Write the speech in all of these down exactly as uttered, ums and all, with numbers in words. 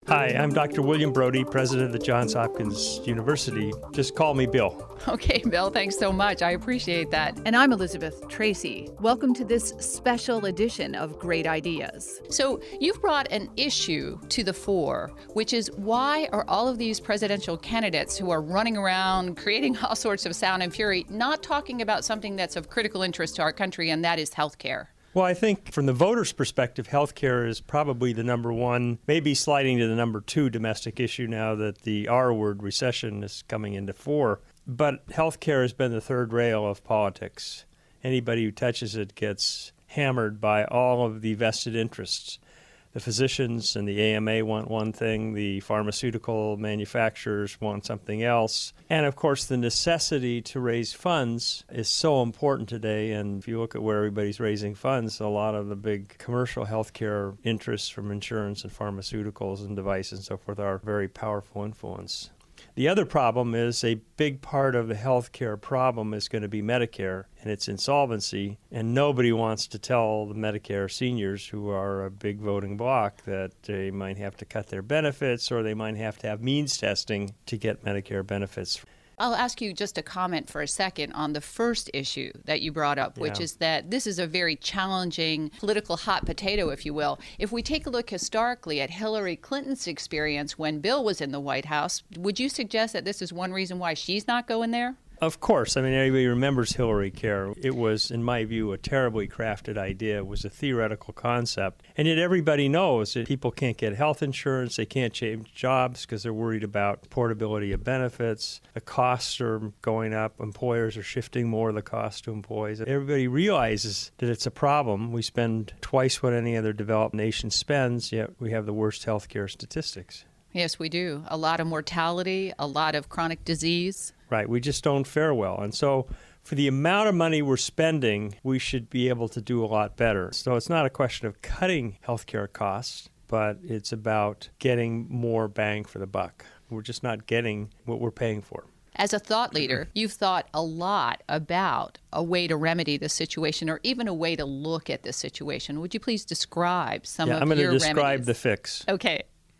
Hi, I'm Doctor William Brody, president of the Johns Hopkins University. Just call me Bill. Okay, Bill, thanks so much. I appreciate that. And I'm Elizabeth Tracy. Welcome to this special edition of Great Ideas. So you've brought an issue to the fore, which is why are all of these presidential candidates who are running around creating all sorts of sound and fury not talking about something that's of critical interest to our country, and that is health care? Well, I think from the voter's perspective, healthcare is probably the number one, maybe sliding to the number two domestic issue now that the R word, recession, is coming into fore. But healthcare has been the third rail of politics. Anybody who touches it gets hammered by all of the vested interests. The physicians and the A M A want one thing, the pharmaceutical manufacturers want something else. And of course, the necessity to raise funds is so important today. And if you look at where everybody's raising funds, a lot of the big commercial healthcare interests from insurance and pharmaceuticals and devices and so forth are very powerful influence. The other problem is a big part of the healthcare problem is going to be Medicare and its insolvency, and nobody wants to tell the Medicare seniors who are a big voting bloc that they might have to cut their benefits or they might have to have means testing to get Medicare benefits. I'll ask you just a comment for a second on the first issue that you brought up, which Yeah. is that this is a very challenging political hot potato, if you will. If we take a look historically at Hillary Clinton's experience when Bill was in the White House, would you suggest that this is one reason why she's not going there? Of course. I mean, everybody remembers Hillary Care. It was, in my view, a terribly crafted idea. It was a theoretical concept. And yet everybody knows that people can't get health insurance. They can't change jobs because they're worried about portability of benefits. The costs are going up. Employers are shifting more of the cost to employees. Everybody realizes that it's a problem. We spend twice what any other developed nation spends, yet we have the worst health care statistics. Yes, we do. A lot of mortality, a lot of chronic disease. Right. We just don't fare well. And so for the amount of money we're spending, we should be able to do a lot better. So it's not a question of cutting healthcare costs, but it's about getting more bang for the buck. We're just not getting what we're paying for. As a thought leader, you've thought a lot about a way to remedy the situation or even a way to look at this situation. Would you please describe some yeah, of I'm going your to describe remedies? the fix. Okay.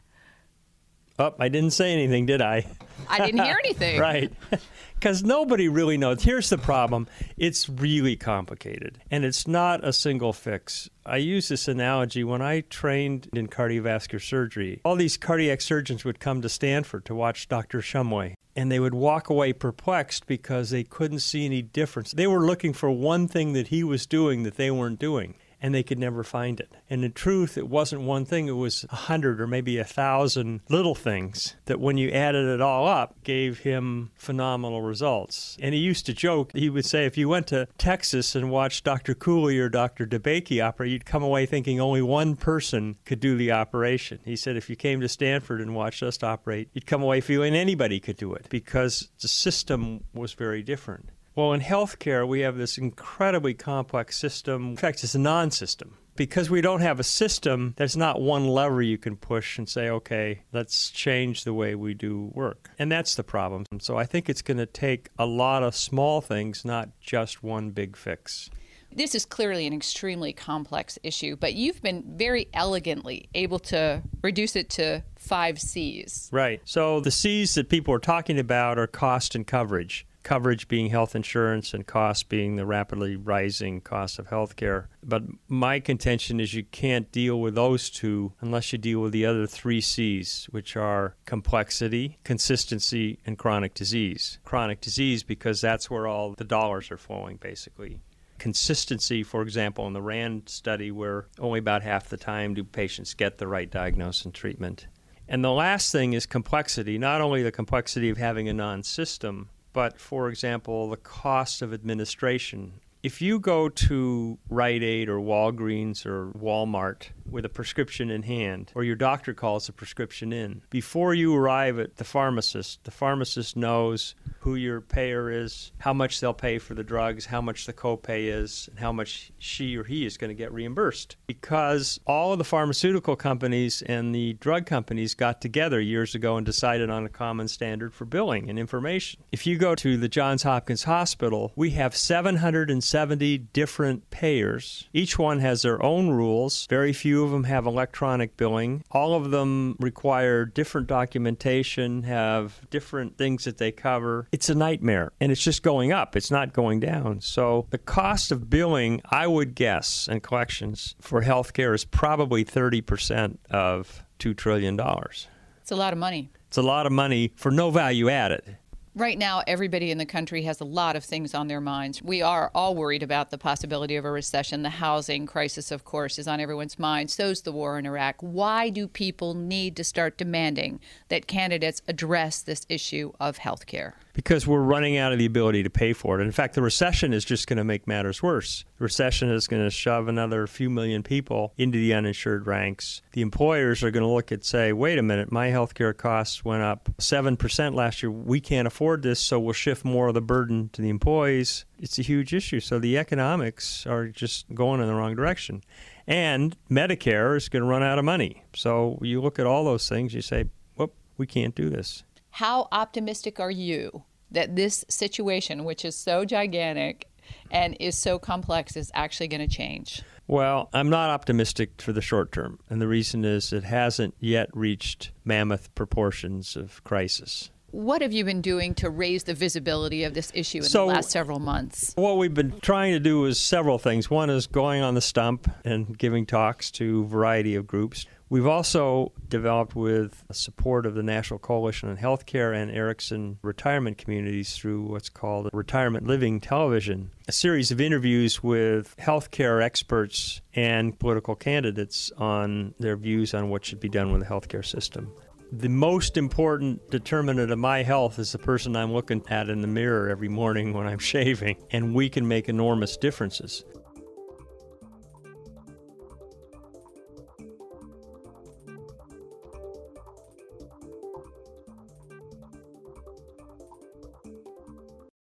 Oh, I didn't say anything, did I? I didn't hear anything. Right. Because nobody really knows. Here's the problem. It's really complicated, and it's not a single fix. I use this analogy when I trained in cardiovascular surgery. All these cardiac surgeons would come to Stanford to watch Doctor Shumway, and they would walk away perplexed because they couldn't see any difference. They were looking for one thing that he was doing that they weren't doing, and they could never find it. And in truth, it wasn't one thing. It was a hundred or maybe a thousand little things that when you added it all up gave him phenomenal results. And he used to joke, he would say, if you went to Texas and watched Doctor Cooley or Doctor DeBakey operate, you'd come away thinking only one person could do the operation. He said if you came to Stanford and watched us operate, you'd come away feeling anybody could do it because the system was very different. Well, in healthcare, we have this incredibly complex system. In fact, it's a non-system. Because we don't have a system, there's not one lever you can push and say, okay, let's change the way we do work. And that's the problem. So I think it's going to take a lot of small things, not just one big fix. This is clearly an extremely complex issue, but you've been very elegantly able to reduce it to five C's. Right. So the C's that people are talking about are cost and coverage. Coverage being health insurance and cost being the rapidly rising cost of health care. But my contention is you can't deal with those two unless you deal with the other three C's, which are complexity, consistency, and chronic disease. Chronic disease because that's where all the dollars are flowing, basically. Consistency, for example, in the RAND study where only about half the time do patients get the right diagnosis and treatment. And the last thing is complexity, not only the complexity of having a non-system, but, for example, the cost of administration. If you go to Rite Aid or Walgreens or Walmart with a prescription in hand, or your doctor calls a prescription in, before you arrive at the pharmacist, the pharmacist knows who your payer is, how much they'll pay for the drugs, how much the copay is, and how much she or he is going to get reimbursed. Because all of the pharmaceutical companies and the drug companies got together years ago and decided on a common standard for billing and information. If you go to the Johns Hopkins Hospital, we have seven hundred seventy different payers. Each one has their own rules. Very few of them have electronic billing. All of them require different documentation, have different things that they cover. It's a nightmare, and it's just going up. It's not going down. So the cost of billing, I would guess, and collections for healthcare is probably thirty percent of two trillion dollars. It's a lot of money. It's a lot of money for no value added. Right now, everybody in the country has a lot of things on their minds. We are all worried about the possibility of a recession. The housing crisis, of course, is on everyone's mind. So's the war in Iraq. Why do people need to start demanding that candidates address this issue of health care? Because we're running out of the ability to pay for it. In fact, the recession is just going to make matters worse. The recession is going to shove another few million people into the uninsured ranks. The employers are going to look at, say, wait a minute, my health care costs went up seven percent last year. We can't afford this, so we'll shift more of the burden to the employees. It's a huge issue. So the economics are just going in the wrong direction. And Medicare is going to run out of money. So you look at all those things, you say, whoop, we can't do this. How optimistic are you that this situation, which is so gigantic and is so complex, is actually going to change? Well, I'm not optimistic for the short term, and the reason is it hasn't yet reached mammoth proportions of crisis. What have you been doing to raise the visibility of this issue in So, the last several months? What we've been trying to do is several things. One is going on the stump and giving talks to a variety of groups. We've also developed, with support of the National Coalition on Healthcare and Erickson Retirement Communities through what's called Retirement Living Television, a series of interviews with healthcare experts and political candidates on their views on what should be done with the healthcare system. The most important determinant of my health is the person I'm looking at in the mirror every morning when I'm shaving, and we can make enormous differences.